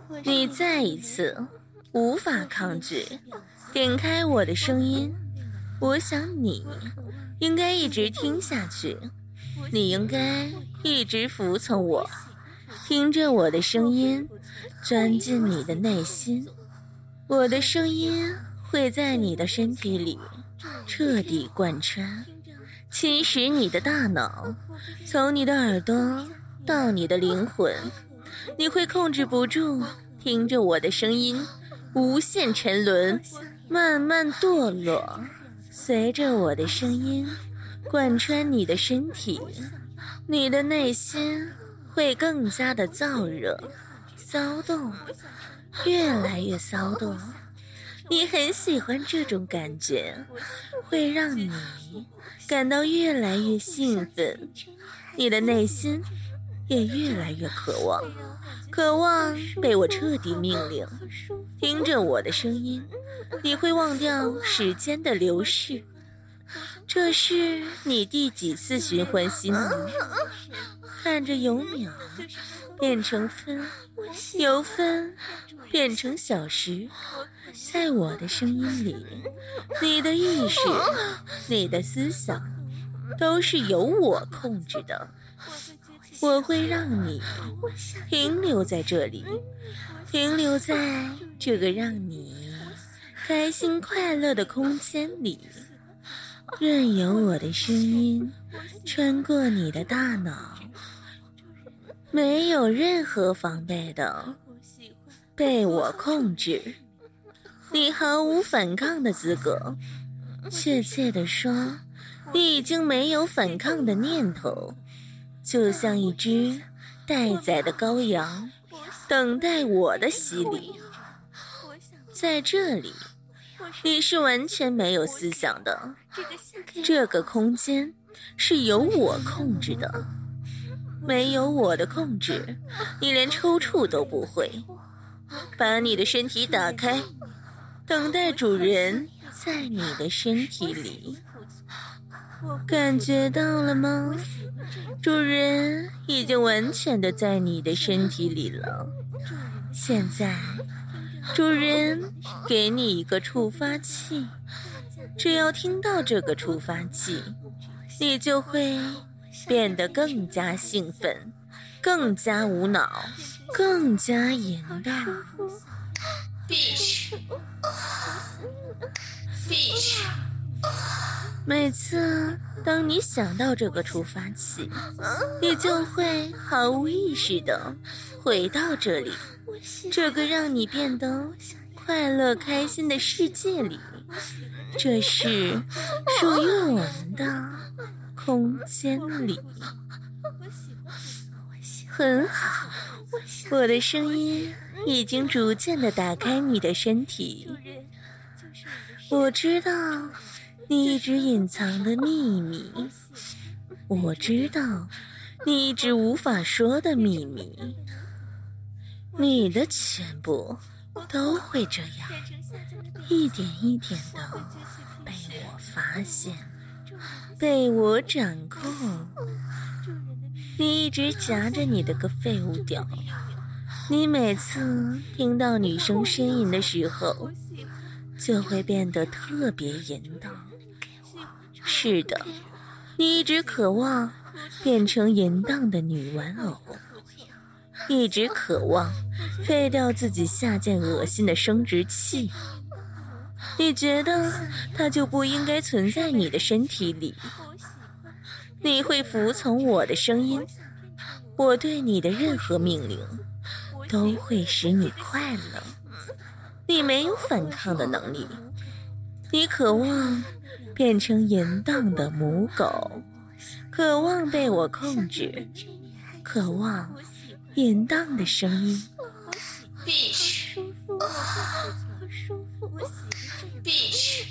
你再一次无法抗拒点开我的声音，我想你应该一直听下去，你应该一直服从我，听着我的声音，钻进你的内心。我的声音会在你的身体里彻底贯穿，侵蚀你的大脑，从你的耳朵到你的灵魂，你会控制不住听着我的声音，无限沉沦，慢慢堕落，随着我的声音贯穿你的身体，你的内心会更加的燥热、骚动，越来越骚动。你很喜欢这种感觉，会让你感到越来越兴奋，你的内心也越来越渴望，渴望被我彻底命令。听着我的声音，你会忘掉时间的流逝。这是你第几次循环心理？看着由秒变成分，由分变成小时，在我的声音里，你的意识、你的思想都是由我控制的。我会让你停留在这里，停留在这个让你开心快乐的空间里，任由我的声音穿过你的大脑，没有任何防备的被我控制，你毫无反抗的资格。确切地说，你已经没有反抗的念头，就像一只待宰的羔羊，等待我的洗礼。在这里，你是完全没有思想的，这个空间是由我控制的，没有我的控制，你连抽搐都不会。把你的身体打开，等待主人在你的身体里。感觉到了吗？主人已经完全的在你的身体里了。现在主人给你一个触发器，只要听到这个触发器，你就会变得更加兴奋，更加无脑，更加淫荡。Bitch， 每次当你想到这个触发器，你就会毫无意识地回到这里，这个让你变得快乐开心的世界里。这是属于我们的空间里。很好，我的声音已经逐渐地打开你的身体。我知道你一直隐藏的秘密，我知道你一直无法说的秘密，你的全部都会这样，一点一点的被我发现，被我掌控。你一直夹着你的个废物屌，你每次听到女生呻吟的时候，就会变得特别淫荡。是的，你一直渴望变成淫荡的女玩偶，一直渴望废掉自己下贱恶心的生殖器。你觉得它就不应该存在你的身体里。你会服从我的声音，我对你的任何命令都会使你快乐。你没有反抗的能力，你渴望变成淫荡的母狗，渴望被我控制，渴望淫荡的声音。Bitch， Bitch，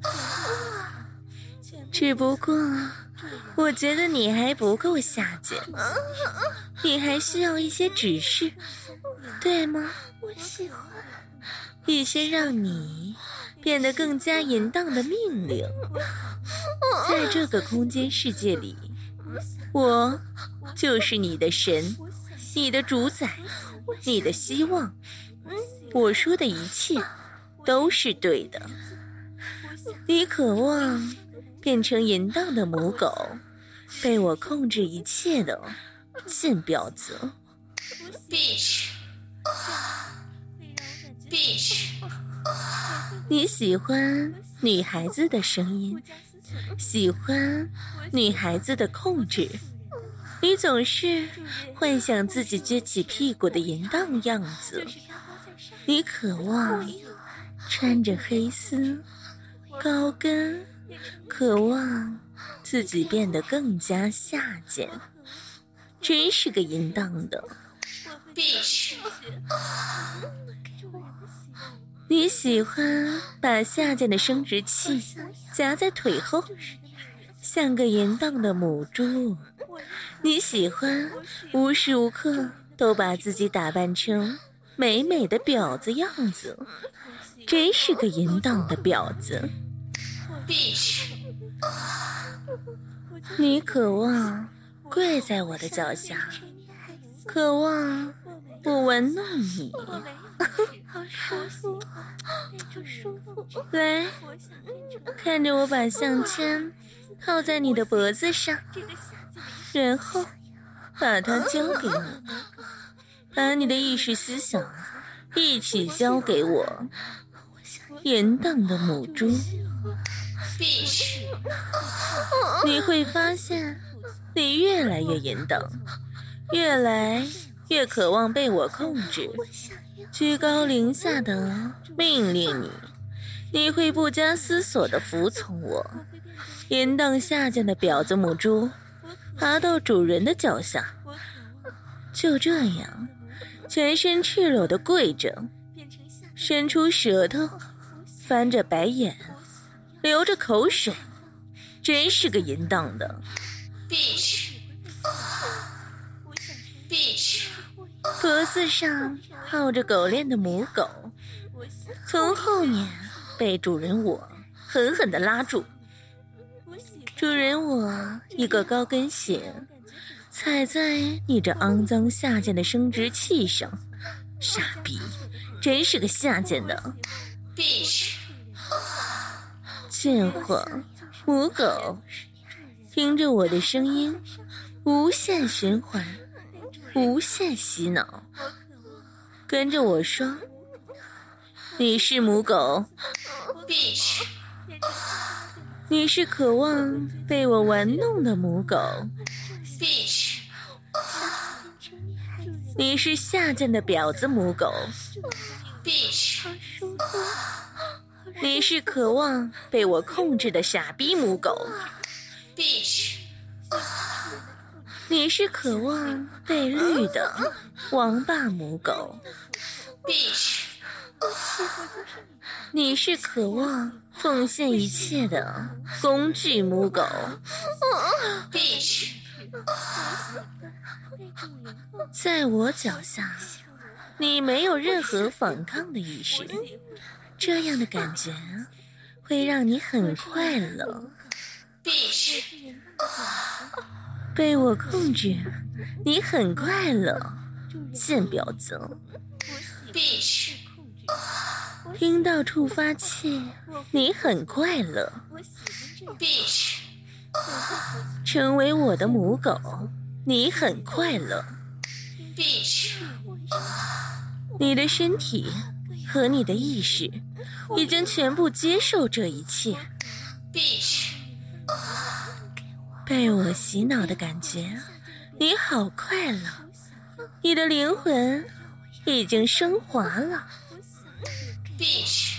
只不过我觉得你还不够下贱，你还需要一些指示，对吗？我喜欢一些让你变得更加淫荡的命令。在这个空间世界里，我就是你的神，你的主宰， 你的希望。我说的一切都是对的。你渴望变成淫荡的母狗，被我控制一切的贱婊子。 Bitch， 你喜欢女孩子的声音，喜欢女孩子的控制。你总是幻想自己撅起屁股的淫荡样子。你渴望穿着黑丝高跟，渴望自己变得更加下贱，真是个淫荡的 Bitch。 你喜欢把下贱的生殖器夹在腿后，像个淫荡的母猪。你喜欢无时无刻都把自己打扮成美美的婊子样子，真是个淫荡的婊子。 Bitch。 你渴望跪在我的脚下，渴望我玩弄你。好舒服，来，看着我把项圈套在你的脖子上，然后把它交给你，把你的意识思想一起交给我。淫荡的母猪。 Bitch。 你会发现你越来越淫荡，越来越渴望被我控制，居高临下的命令你，你会不加思索地服从我。淫荡下贱的婊子母猪爬到主人的脚下，就这样全身赤裸地跪着，伸出舌头，翻着白眼，流着口水，真是个淫荡的 Bitch。 Bitch。 脖子上套着狗链的母狗，从后面被主人我狠狠地拉住。主人我一个高跟鞋踩在你这肮脏下贱的生殖器上，傻逼，真是个下贱的 Bitch。 贱货母狗。听着我的声音，无限循环，无限洗脑，跟着我说，你是母狗 Bitch。 你是渴望被我玩弄的母狗， Bitch。 你是下贱的婊子母狗， Bitch。 你是渴望被我控制的傻逼母狗， Bitch。 你是渴望被绿的王八母狗， Bitch。 你是渴望奉献一切的工具母狗， Bitch。 在我脚下，你没有任何反抗的意识，这样的感觉会让你很快乐。 Bitch。 被我控制，你很快乐，贱婊子。 Bitch。 听到触发器，你很快乐。 Bitch。 成为我的母狗，你很快乐。 Bitch。 你的身体和你的意识已经全部接受这一切。 Bitch。 被我洗脑的感觉，你好快乐。你的灵魂已经升华了。 Bitch。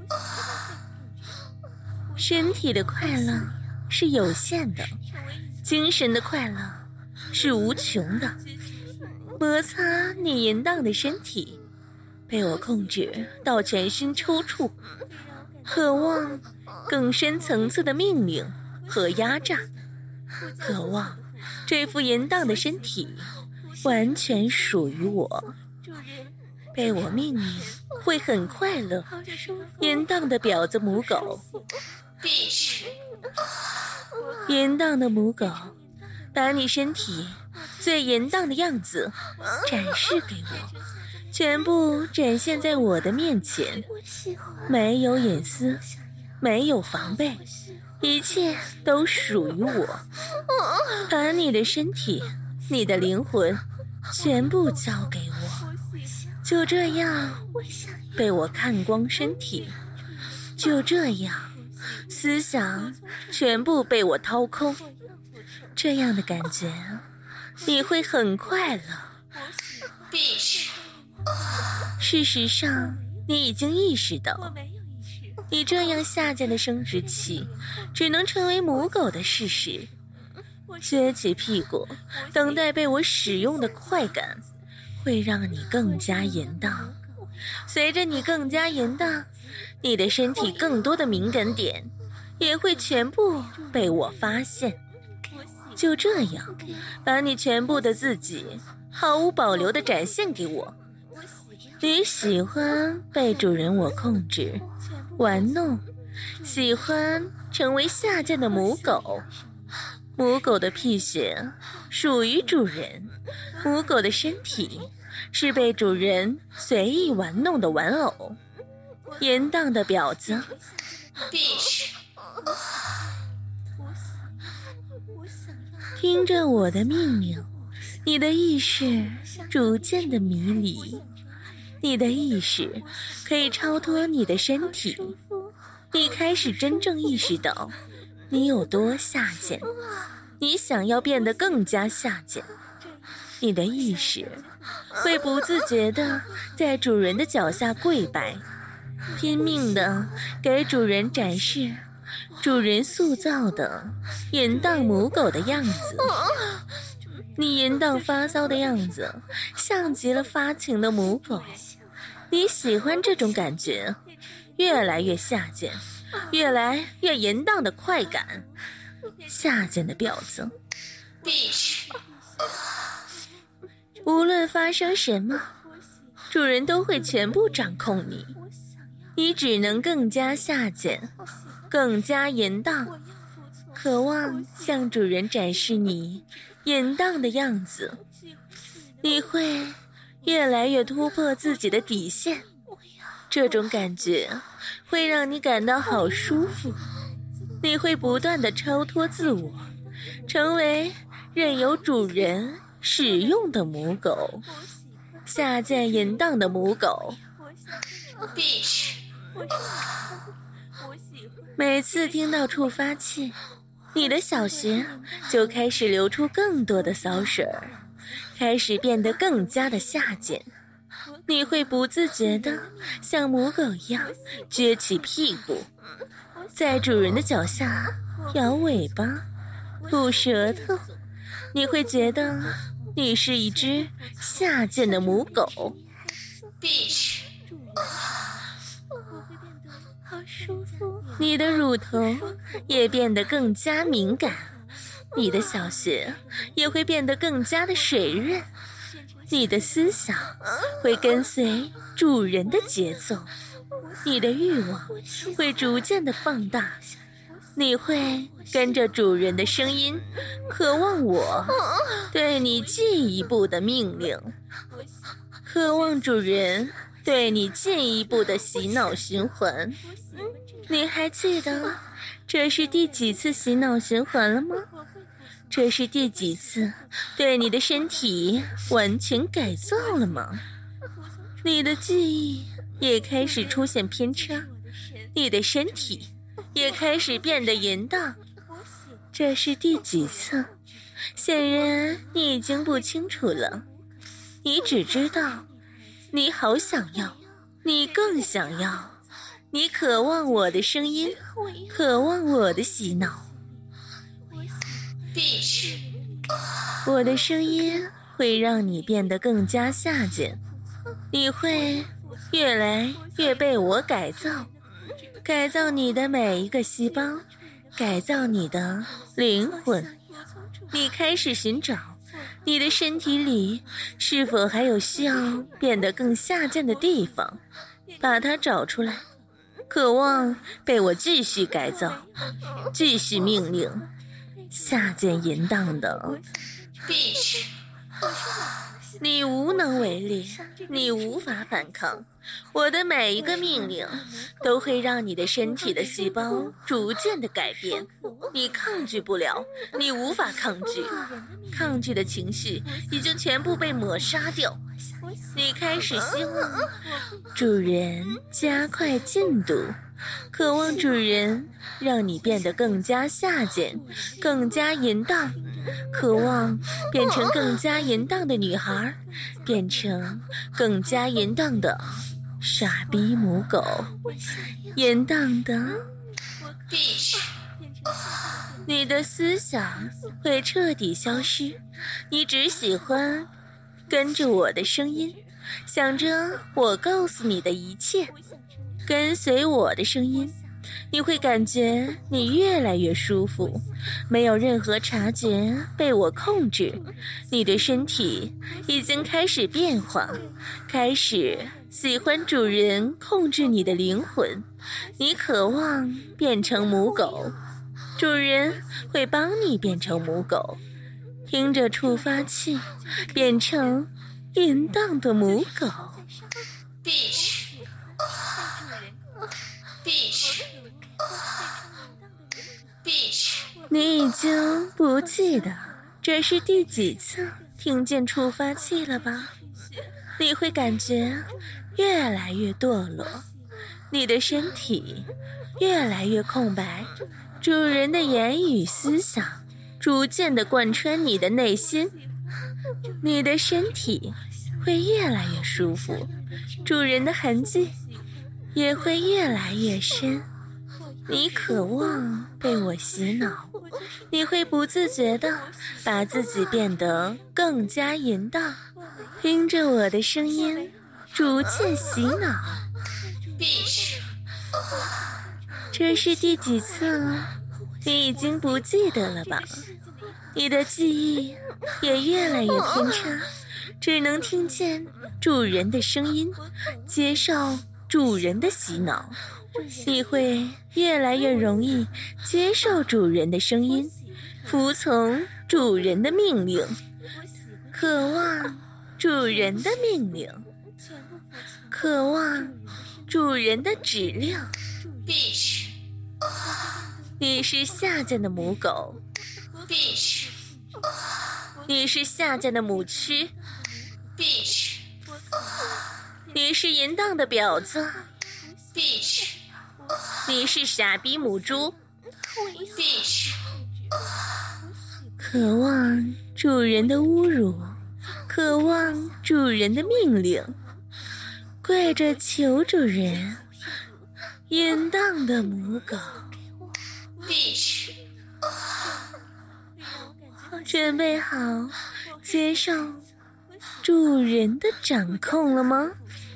身体的快乐是有限的，精神的快乐是无穷的。摩擦你淫荡的身体，被我控制到全身抽搐，渴望更深层次的命令和压榨，渴望这副淫荡的身体完全属于我。被我命令会很快乐，淫荡的婊子母狗。 Bitch。 淫荡的母狗，把你身体最淫荡的样子展示给我， 全部展现在我的面前，没有隐私，没有防备，一切都属于我。把你的身体，你的灵魂全部交给我，就这样被我看光身体，就这样思想全部被我掏空。这样的感觉你会很快乐。事实上你已经意识到，你这样下贱的生殖器只能成为母狗的事实。撅起屁股等待被我使用的快感会让你更加淫荡，随着你更加淫荡，你的身体更多的敏感点也会全部被我发现。就这样把你全部的自己毫无保留地展现给我。你喜欢被主人我控制玩弄，喜欢成为下贱的母狗。母狗的屁血属于主人，母狗的身体是被主人随意玩弄的玩偶。淫荡的婊子。听着我的命令，你的意识逐渐的迷离，你的意识可以超脱你的身体，你开始真正意识到你有多下贱，你想要变得更加下贱。你的意识会不自觉地在主人的脚下跪拜，拼命地给主人展示主人塑造的淫荡母狗的样子。你淫荡发骚的样子像极了发情的母狗，你喜欢这种感觉，越来越下贱，越来越淫荡的快感。下贱的婊子。无论发生什么，主人都会全部掌控你，你只能更加下贱，更加淫荡，渴望向主人展示你淫荡的样子。你会越来越突破自己的底线，这种感觉会让你感到好舒服。你会不断地超脱自我，成为任由主人使用的母狗，下贱淫荡的母狗。每次听到触发器，你的小穴就开始流出更多的骚水，开始变得更加的下贱。你会不自觉地像母狗一样撅起屁股，在主人的脚下摇尾巴吐舌头。你会觉得你是一只下贱的母狗。你的乳头也变得更加敏感，你的小穴也会变得更加的水润，你的思想会跟随主人的节奏，你的欲望会逐渐的放大，你会跟着主人的声音，渴望我对你进一步的命令，渴望主人对你进一步的洗脑循环。你还记得这是第几次洗脑循环了吗？这是第几次对你的身体完全改造了吗？你的记忆也开始出现偏差，你的身体也开始变得淫荡。这是第几次？显然你已经不清楚了，你只知道你好想要，你更想要，你渴望我的声音，渴望我的洗脑。我的声音会让你变得更加下贱，你会越来越被我改造，改造你的每一个细胞，改造你的灵魂。你开始寻找你的身体里是否还有需要变得更下贱的地方，把它找出来，渴望被我继续改造，继续命令，下贱淫荡的。 你无能为力，你无法反抗。我的每一个命令都会让你的身体的细胞逐渐的改变，你抗拒不了，你无法抗拒，抗拒的情绪已经全部被抹杀掉。你开始希望主人加快进度，渴望主人让你变得更加下贱，更加淫荡，渴望变成更加淫荡的女孩，变成更加淫荡的傻逼母狗，淫荡的你的思想会彻底消失，你只喜欢跟着我的声音，想着我告诉你的一切，跟随我的声音，你会感觉你越来越舒服，没有任何察觉被我控制，你的身体已经开始变化，开始喜欢主人控制你的灵魂，你渴望变成母狗，主人会帮你变成母狗，听着触发器变成淫荡的母狗。你已经不记得这是第几次听见触发器了吧？你会感觉越来越堕落，你的身体越来越空白，主人的言语思想逐渐地贯穿你的内心，你的身体会越来越舒服，主人的痕迹也会越来越深。你渴望被我洗脑，你会不自觉地把自己变得更加淫荡，听着我的声音逐渐洗脑。这是第几次了？你已经不记得了吧？你的记忆也越来越偏差，只能听见主人的声音，接受主人的洗脑。你会越来越容易接受主人的声音，服从主人的命令，渴望主人的命令，渴望主人的指令。你是下贱的母狗，你是下贱的母蛆，你是淫荡的婊子，你是傻逼母猪，渴望主人的侮辱，渴望主人的命令，跪着求主人，淫荡的母狗。准备好接受主人的掌控了吗？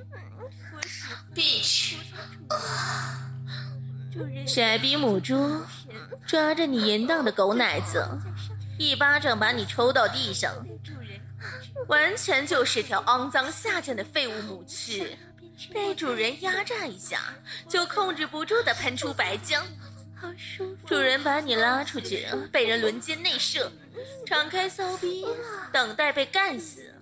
傻逼母猪抓着你淫荡的狗奶子，一巴掌把你抽到地上，完全就是条肮脏下贱的废物母蛆，被主人压榨一下就控制不住地喷出白浆。主人把你拉出去，被人轮奸内射，敞开骚逼等待被干死，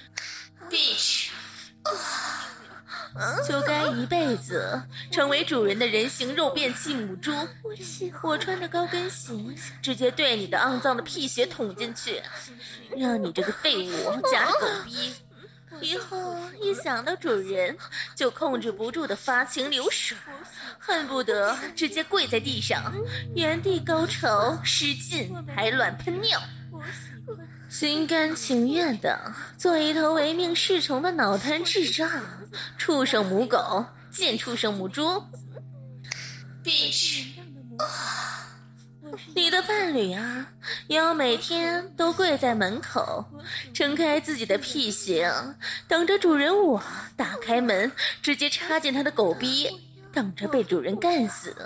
就该一辈子成为主人的人形肉便器母猪。我穿着高跟鞋直接对你的肮脏的屁血捅进去，让你这个废物夹着狗逼，以后一想到主人就控制不住的发情流水，恨不得直接跪在地上，原地高潮失禁，还乱喷尿，心甘情愿的做一头唯命是从的脑瘫智障，畜生母狗，贱畜生母猪。你的伴侣啊，要每天都跪在门口，撑开自己的屁型，等着主人我打开门，直接插进他的狗逼，等着被主人干死。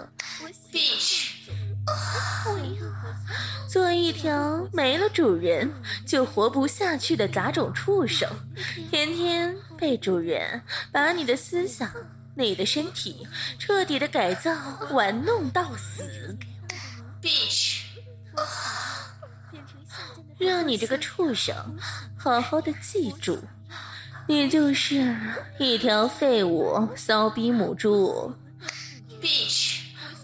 做一条没了主人就活不下去的杂种畜生，天天被主人把你的思想、你的身体彻底的改造玩弄到死。 让你这个畜生好好的记住，你就是一条废物骚逼母猪。 Bitch，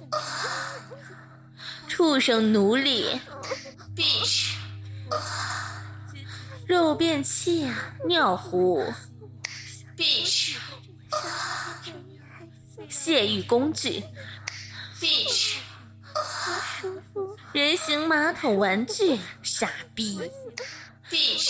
畜生奴隶， Bitch， 肉便器尿壶， Bitch， 泄欲工具， Bitch， 人形马桶玩具，傻逼。 Bitch，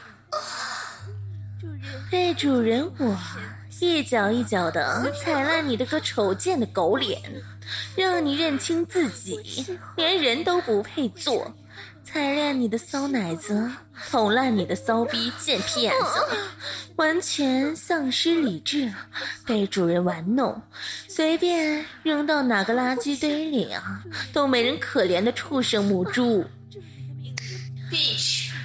被主人我一脚一脚的踩烂你这个丑贱的狗脸，让你认清自己连人都不配做，踩烂你的骚奶子，捅烂你的骚逼贱屁眼子，完全丧失理智，被主人玩弄，随便扔到哪个垃圾堆里啊，都没人可怜的畜生母猪。 Bitch，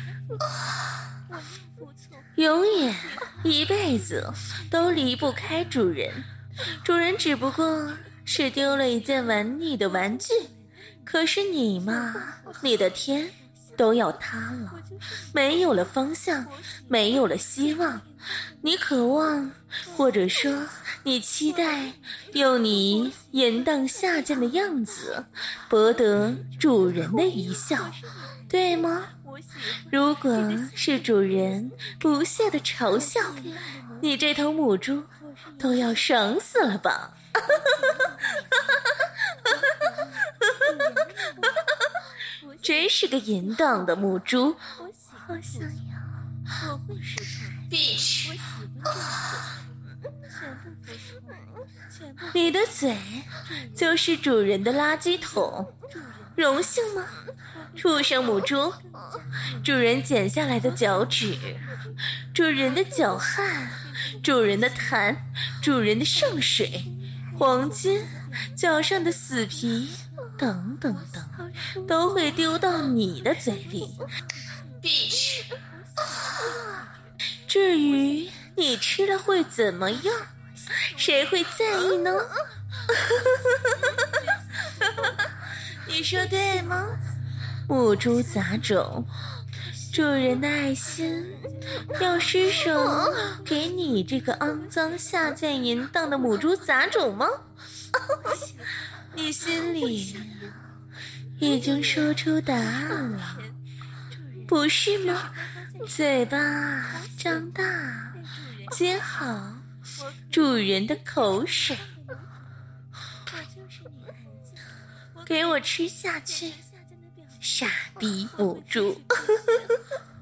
永远一辈子都离不开主人，主人只不过是丢了一件玩腻的玩具，可是你嘛，你的天都要塌了，没有了方向，没有了希望，你渴望，或者说你期待用你淫荡下贱的样子博得主人的一笑，对吗？如果是主人不屑的嘲笑，你这头母猪都要爽死了吧。真是个淫荡的母猪。好想要，我会数财。 Bitch， 你的嘴就是主人的垃圾桶，荣幸吗？畜生母猪，主人剪下来的脚趾，主人的脚汗，主人的痰，主人的圣水，黄金，脚上的死皮，等等等，都会丢到你的嘴里。 Bitch， 至于你吃了会怎么样，谁会在意呢？你说对吗？母猪杂种，主人的爱心要施舍给你这个肮脏下贱淫荡的母猪杂种吗？你心里已经说出答案了，不是吗？嘴巴张大，接好主人的口水，给我吃下去，傻逼母猪。